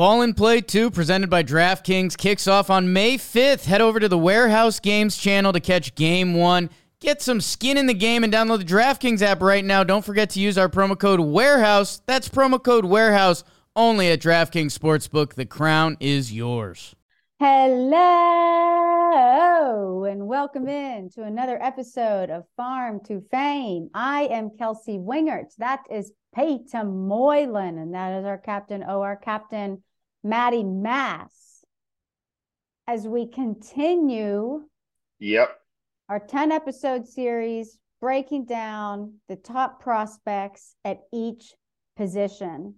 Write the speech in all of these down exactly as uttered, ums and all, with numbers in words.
Ball and Play two, presented by DraftKings, kicks off on May fifth. Head over to the Warehouse Games channel to catch Game one. Get some skin in the game and download the DraftKings app right now. Don't forget to use our promo code WAREHOUSE. That's promo code WAREHOUSE only at DraftKings Sportsbook. The crown is yours. Hello, and welcome in to another episode of Farm to Fame. I am Kelsey Wingert. That is Peyton Moylan, and that is our captain, oh, our captain, Maddie Mass. As we continue Yep. our ten-episode series, breaking down the top prospects at each position.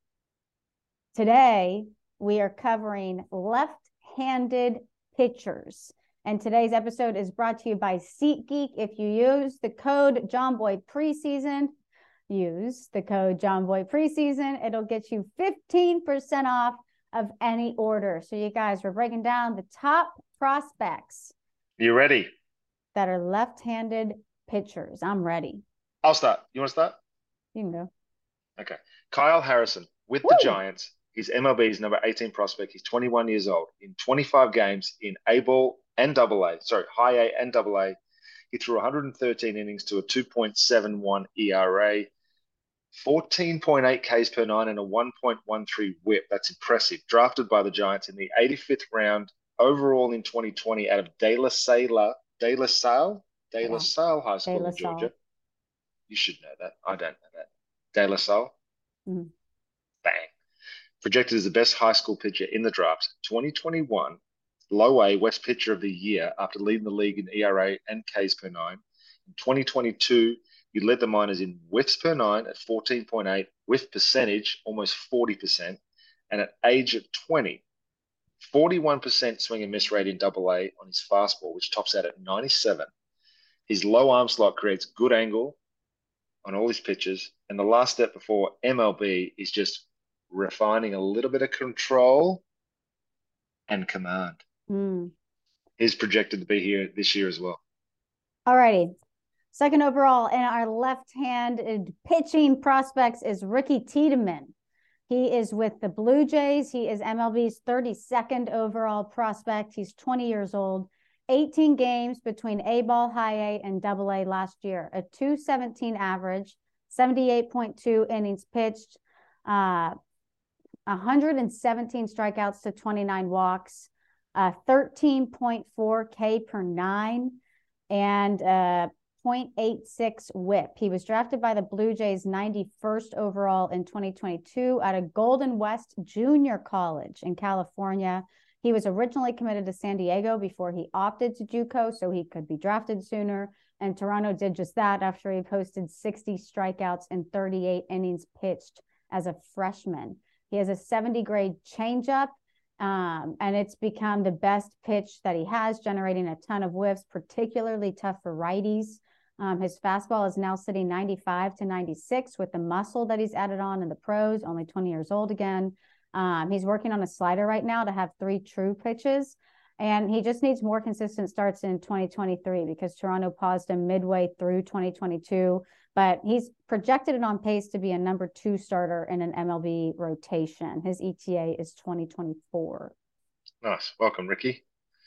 Today, we are covering left-handed pitchers. And today's episode is brought to you by SeatGeek. If you use the code JOHNBOY Preseason, use the code JOHNBOY Preseason, it'll get you fifteen percent off of any order. So you guys, we're breaking down the top prospects. You ready? That are left-handed pitchers. I'm ready. I'll start. You want to start? You can go. Okay. Kyle Harrison with Woo! the Giants. He's M L B's number eighteen prospect. He's twenty-one years old. In twenty-five games in A-ball and double A, sorry, high A and double A, he threw one hundred thirteen innings to a two point seven one E R A, fourteen point eight Ks per nine, and a one point one three whip. That's impressive. Drafted by the Giants in the eighty-fifth round overall in twenty twenty out of De La Salle, De La Salle, De La Yeah. Salle High School De La in Georgia. Salle. You should know that. I don't know that. De La Salle. Mhm. Bang. Projected as the best high school pitcher in the draft. twenty twenty-one low A West Pitcher of the Year after leading the league in E R A and Ks per nine. In twenty twenty-two, he led the minors in whiffs per nine at fourteen point eight, whiff percentage almost forty percent, and at age of twenty, forty-one percent swing and miss rate in double A on his fastball, which tops out at ninety-seven. His low arm slot creates good angle on all his pitches, and the last step before M L B is just refining a little bit of control and command. Mm. He's projected to be here this year as well. All righty. Second overall in our left-handed pitching prospects is Ricky Tiedemann. He is with the Blue Jays. He is M L B's thirty-second overall prospect. He's twenty years old. eighteen games between A-ball, high A, and double A last year. A two seventeen average, seventy-eight point two innings pitched, uh, one hundred seventeen strikeouts to twenty-nine walks, uh, thirteen point four K per nine, and uh, zero point eight six whip. He was drafted by the Blue Jays ninety-first overall in twenty twenty-two at a Golden West Junior College in California. He was originally committed to San Diego before he opted to JUCO so he could be drafted sooner. And Toronto did just that after he posted sixty strikeouts in thirty-eight innings pitched as a freshman. He has a seventy grade changeup, um, and it's become the best pitch that he has, generating a ton of whiffs, particularly tough for righties. Um, his fastball is now sitting ninety-five to ninety-six with the muscle that he's added on in the pros, only twenty years old again. Um, he's working on a slider right now to have three true pitches, and he just needs more consistent starts in twenty twenty-three because Toronto paused him midway through twenty twenty-two, but he's projected and on pace to be a number two starter in an M L B rotation. His E T A is twenty twenty-four. Nice. Welcome, Ricky.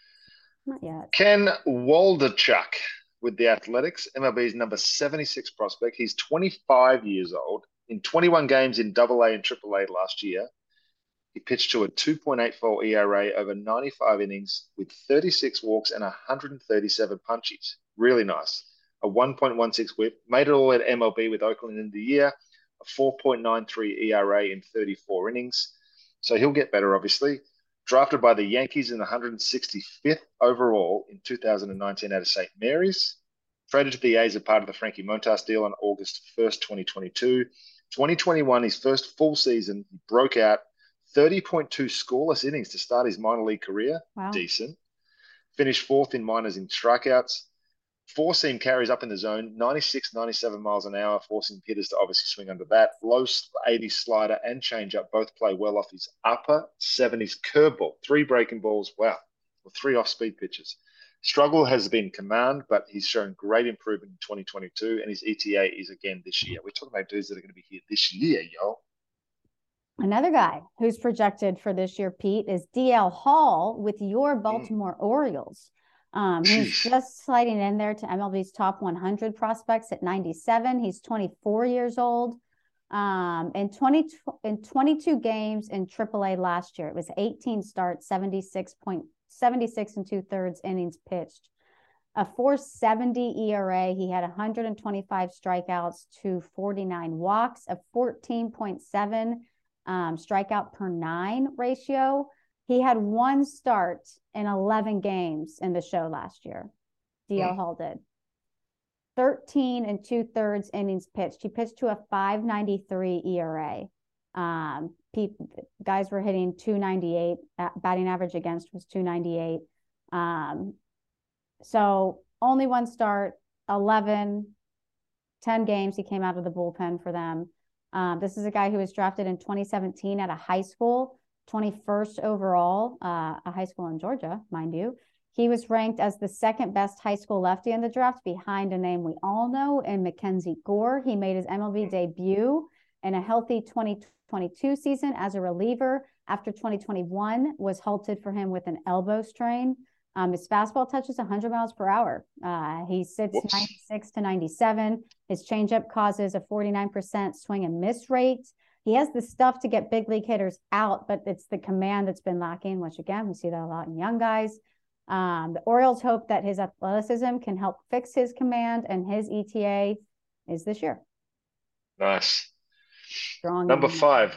Not yet. Ken Waldichuk with the Athletics, M L B's number seventy-six prospect. He's twenty-five years old. In twenty-one games in double A and triple A last year, he pitched to a two point eight four E R A over ninety-five innings with thirty-six walks and one hundred thirty-seven punches. Really nice. A one point one six whip. Made it all at M L B with Oakland in the year. A four point nine three E R A in thirty-four innings. So he'll get better, obviously. Drafted by the Yankees in the one hundred sixty-fifth overall in two thousand nineteen out of Saint Mary's. Traded to the A's as part of the Frankie Montas deal on August first, twenty twenty-two. twenty twenty-one, his first full season, he broke out thirty point two scoreless innings to start his minor league career. Wow. Decent. Finished fourth in minors in strikeouts. Four seam carries up in the zone, ninety-six, ninety-seven miles an hour, forcing hitters to obviously swing under that. Low eighties slider and changeup both play well off his upper seventies curveball. Three breaking balls, wow, or three off-speed pitches. Struggle has been command, but he's shown great improvement in twenty twenty-two, and his E T A is again this year. We're talking about dudes that are going to be here this year, y'all. Another guy who's projected for this year, Pete, is D L Hall with your Baltimore mm. Orioles. Um, he's just sliding in there to M L B's top one hundred prospects at ninety-seven. He's twenty-four years old. Um, in twenty in twenty-two games in triple A last year, it was eighteen starts, seventy-six point seventy-six and two thirds innings pitched, a four seventy E R A. He had one hundred twenty-five strikeouts to forty-nine walks, a fourteen point seven um, strikeout per nine ratio. He had one start in eleven games in the show last year. D L mm. Hall did. thirteen and two thirds innings pitched. He pitched to a five ninety-three E R A. Um, people, guys were hitting two ninety-eight. Batting average against was two ninety-eight. Um, so only one start, eleven, ten games. He came out of the bullpen for them. Um, this is a guy who was drafted in twenty seventeen at a high school, twenty-first overall, uh, a high school in Georgia, mind you. He was ranked as the second best high school lefty in the draft, behind a name we all know in Mackenzie Gore. He made his M L B debut in a healthy twenty twenty-two season as a reliever. After twenty twenty-one was halted for him with an elbow strain. Um, his fastball touches one hundred miles per hour. Uh, he sits Whoops. ninety-six to ninety-seven. His changeup causes a forty-nine percent swing and miss rate. He has the stuff to get big league hitters out, but it's the command that's been lacking, which again, we see that a lot in young guys. Um, the Orioles hope that his athleticism can help fix his command, and his E T A is this year. Nice. Strong. Number five,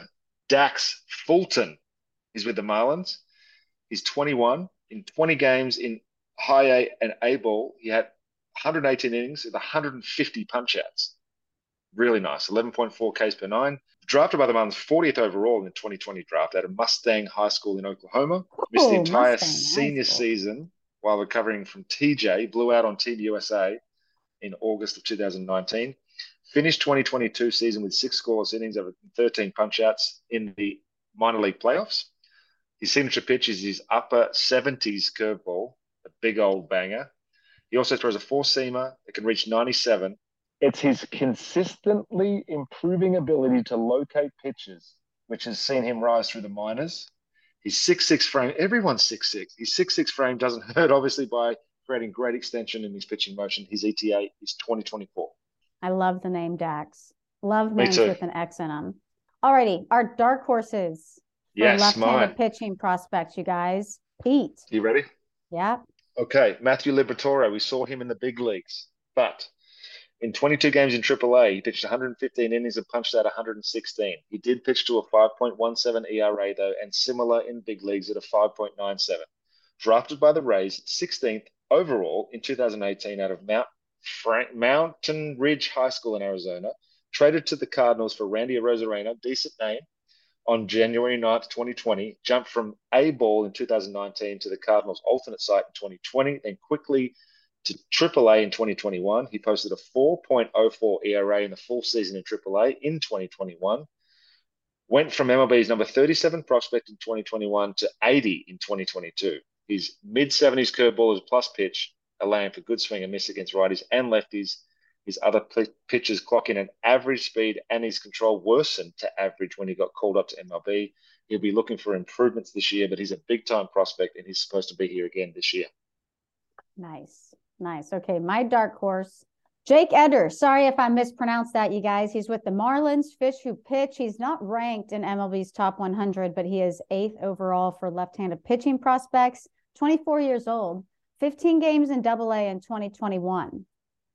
Dax Fulton. He's with the Marlins. He's twenty-one. In twenty games in high A and A ball, he had one hundred eighteen innings with one hundred fifty punch-outs. Really nice. eleven point four Ks per nine. Drafted by the Marlins fortieth overall in the twenty twenty draft at a Mustang High School in Oklahoma. Missed the entire Mustang senior season while recovering from T J. Blew out on Team U S A in August of two thousand nineteen. Finished twenty twenty-two season with six scoreless innings over thirteen punch-outs in the minor league playoffs. His signature pitch is his upper seventies curveball, a big old banger. He also throws a four-seamer that can reach ninety-seven. It's his consistently improving ability to locate pitches, which has seen him rise through the minors. His six six frame, everyone's six six. His six six frame doesn't hurt, obviously, by creating great extension in his pitching motion. His E T A is twenty twenty-four. I love the name Dax. Love names with an X in them. Alrighty, our dark horses. Yes, left-handed pitching prospects, you guys. Pete. You ready? Yeah. Okay, Matthew Liberatore. We saw him in the big leagues, but in twenty-two games in triple A, he pitched one hundred fifteen innings and punched out one hundred sixteen. He did pitch to a five point one seven E R A, though, and similar in big leagues at a five point nine seven. Drafted by the Rays, sixteenth overall in two thousand eighteen out of Mount Frank, Mountain Ridge High School in Arizona. Traded to the Cardinals for Randy Arozarena, decent name, on January ninth, twenty twenty. Jumped from A-ball in two thousand nineteen to the Cardinals' alternate site in twenty twenty, then quickly to triple A in twenty twenty-one. He posted a four point oh four E R A in the full season in triple A in twenty twenty-one. Went from M L B's number thirty-seven prospect in twenty twenty-one to eighty in twenty twenty-two. His mid-seventies curveball is a plus pitch, allowing for good swing and miss against righties and lefties. His other p- pitches clock in an average speed, and his control worsened to average when he got called up to M L B. He'll be looking for improvements this year, but he's a big-time prospect, and he's supposed to be here again this year. Nice. Nice. Okay, my dark horse, Jake Eder. Sorry if I mispronounced that, you guys. He's with the Marlins, fish who pitch. He's not ranked in M L B's top one hundred, but he is eighth overall for left-handed pitching prospects, twenty-four years old, fifteen games in double A in twenty twenty-one.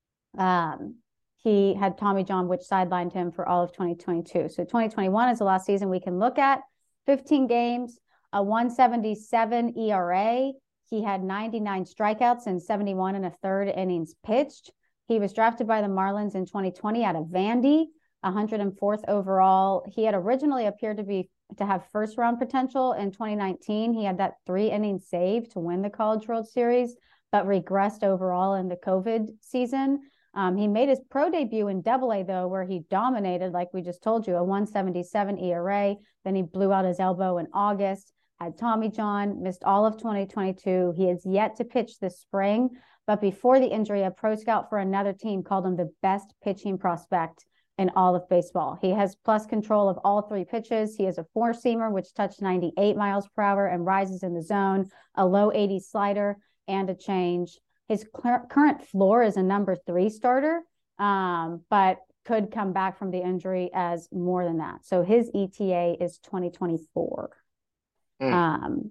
Um, he had Tommy John, which sidelined him for all of twenty twenty-two. So twenty twenty-one is the last season we can look at. fifteen games, a one seventy-seven E R A. He had ninety-nine strikeouts and seventy-one and a third innings pitched. He was drafted by the Marlins in twenty twenty out of Vandy, one hundred fourth overall. He had originally appeared to be to have first round potential in twenty nineteen. He had that three inning save to win the College World Series, but regressed overall in the COVID season. Um, he made his pro debut in double A, though, where he dominated, like we just told you, a one seventy-seven E R A. Then he blew out his elbow in August. Had Tommy John, missed all of twenty twenty-two. He has yet to pitch this spring, but before the injury, a pro scout for another team called him the best pitching prospect in all of baseball. He has plus control of all three pitches. He has a four-seamer, which touched ninety-eight miles per hour and rises in the zone, a low eighties slider, and a change. His cl- current floor is a number three starter, um, but could come back from the injury as more than that. So his E T A is twenty twenty-four. Mm. Um,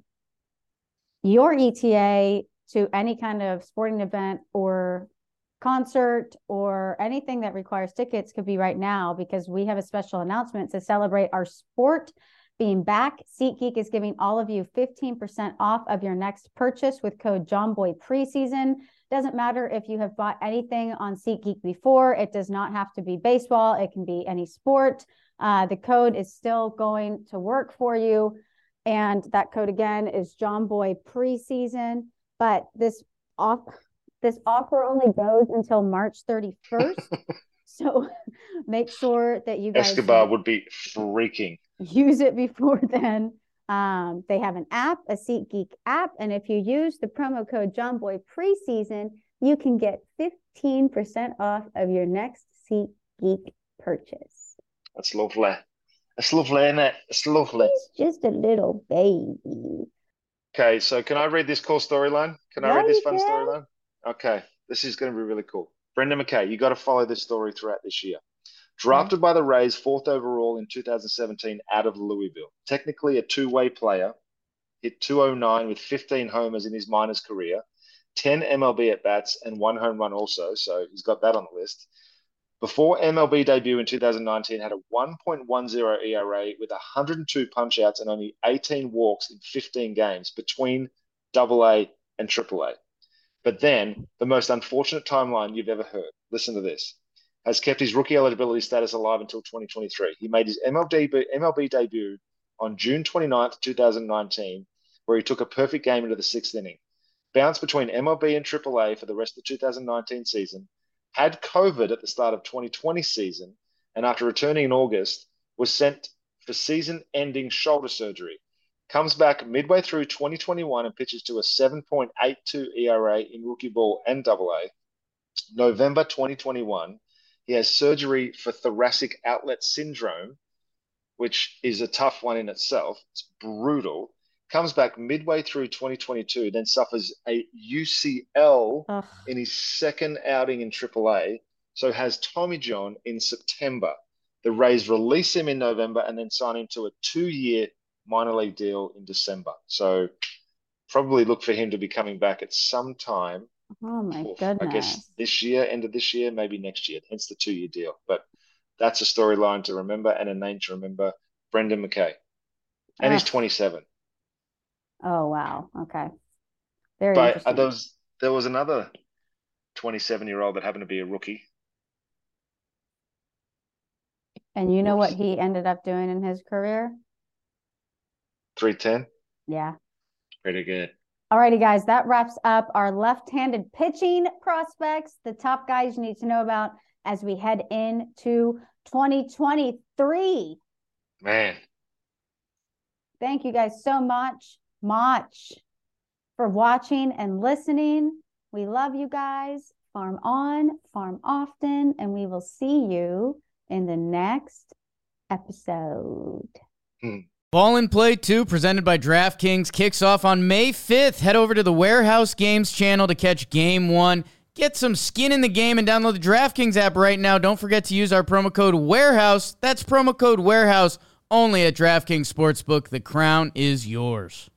your E T A to any kind of sporting event or concert or anything that requires tickets could be right now, because we have a special announcement to celebrate our sport being back. SeatGeek is giving all of you fifteen percent off of your next purchase with code JOHNBOY Preseason. Doesn't matter if you have bought anything on SeatGeek before. It does not have to be baseball. It can be any sport. Uh, the code is still going to work for you. And that code again is JOHNBOY Preseason. But this off this offer only goes until March thirty-first. So make sure that you guys Escobar would be freaking. Use it before then. Um, they have an app, a SeatGeek app, and if you use the promo code JOHNBOY Preseason, you can get fifteen percent off of your next SeatGeek purchase. That's lovely. That's lovely, isn't it? It's lovely. He's just a little baby. Okay, so can I read this cool storyline? Can I Yeah, read this you fun can. storyline? Okay, this is going to be really cool. Brendan McKay, you got to follow this story throughout this year. Drafted by the Rays fourth overall in two thousand seventeen out of Louisville. Technically a two-way player. Hit two oh nine with fifteen homers in his minors career, ten M L B at-bats, and one home run also, so he's got that on the list. Before M L B debut in two thousand nineteen, had a one point one oh E R A with one hundred two punch-outs and only eighteen walks in fifteen games between double A and triple A. But then, the most unfortunate timeline you've ever heard, listen to this, has kept his rookie eligibility status alive until twenty twenty-three. He made his M L B, M L B debut on June twenty-ninth, twenty nineteen, where he took a perfect game into the sixth inning. Bounced between M L B and triple A for the rest of the two thousand nineteen season, had COVID at the start of twenty twenty season, and after returning in August, was sent for season-ending shoulder surgery. Comes back midway through twenty twenty-one and pitches to a seven point eight two E R A in rookie ball and double A. November twenty twenty-one, he has surgery for thoracic outlet syndrome, which is a tough one in itself. It's brutal. Comes back midway through twenty twenty-two, then suffers a U C L Ugh. in his second outing in triple A, so has Tommy John in September. The Rays release him in November and then sign him to a two-year minor league deal in December. So probably look for him to be coming back at some time. Oh, my Oof, goodness. I guess this year, end of this year, maybe next year, hence the two-year deal. But that's a storyline to remember and a name to remember, Brendan McKay. And Ugh. he's twenty-seven. Oh, wow. Okay. Very but interesting. There was, there was another twenty-seven-year-old that happened to be a rookie. And you know Oops. what he ended up doing in his career? three ten? Yeah. Pretty good. All righty, guys. That wraps up our left-handed pitching prospects, the top guys you need to know about as we head into twenty twenty-three. Man. Thank you guys so much. much for watching and listening. We love you guys. Farm on, farm often, and we will see you in the next episode. Hmm. Ball and Play two, presented by DraftKings, kicks off on May fifth. Head over to the Warehouse Games channel to catch Game one. Get some skin in the game and download the DraftKings app right now. Don't forget to use our promo code WAREHOUSE. That's promo code WAREHOUSE only at DraftKings Sportsbook. The crown is yours.